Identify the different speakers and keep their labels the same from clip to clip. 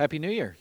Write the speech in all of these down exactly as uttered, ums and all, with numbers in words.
Speaker 1: Happy New Year.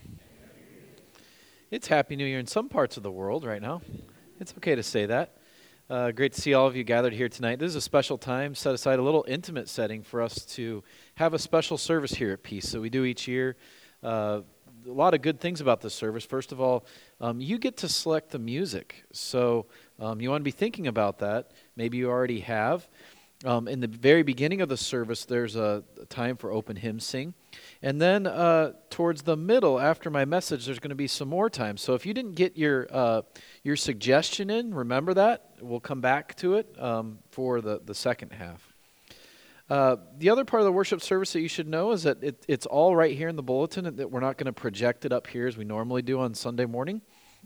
Speaker 1: It's Happy New Year in some parts of the world right now. It's okay to say that. Uh, great to see all of you gathered here tonight. This is a special time, set aside a little intimate setting for us to have a special service here at Peace that we do each year. Uh, a lot of good things about this service. First of all, um, you get to select the music. So um, you want to be thinking about that. Maybe you already have. Um, in the very beginning of the service, there's a, a time for open hymn sing. And then uh, towards the middle, after my message, there's going to be some more time. So if you didn't get your uh, your suggestion in, remember that. We'll come back to it um, for the, the second half. Uh, the other part of the worship service that you should know is that it, it's all right here in the bulletin, and that we're not going to project it up here as we normally do on Sunday morning.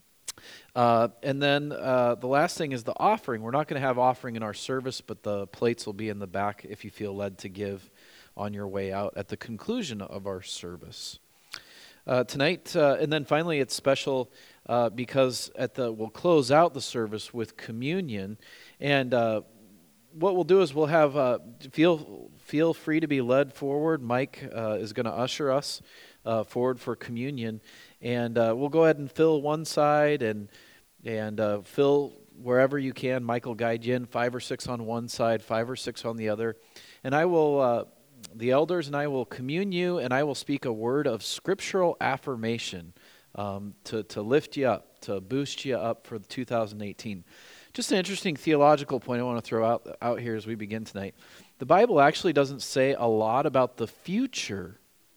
Speaker 1: Uh, and then uh, the last thing is the offering. We're not going to have offering in our service, but the plates will be in the back if you feel led to give on your way out at the conclusion of our service. Uh, tonight, uh, and then finally it's special uh, because at the we'll close out the service with communion. And uh, what we'll do is we'll have, uh, feel, feel free to be led forward. Mike uh, is going to usher us uh, forward for communion. And uh, we'll go ahead and fill one side and and uh, fill wherever you can. Mike will guide you in, five or six on one side, five or six on the other. And I will, uh, the elders and I will commune you, and I will speak a word of scriptural affirmation um, to, to lift you up, to boost you up for two thousand eighteen. Just an interesting theological point I want to throw out, out here as we begin tonight. The Bible actually doesn't say a lot about the future.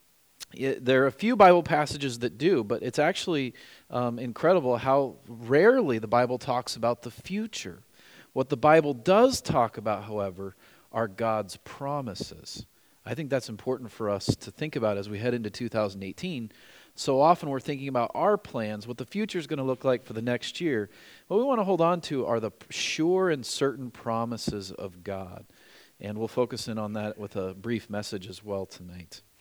Speaker 1: It, there are a few Bible passages that do, but it's actually um, incredible how rarely the Bible talks about the future. What the Bible does talk about, however, are God's promises. I think that's important for us to think about as we head into two thousand eighteen. So often we're thinking about our plans, what the future is going to look like for the next year. What we want to hold on to are the sure and certain promises of God. And we'll focus in on that with a brief message as well tonight.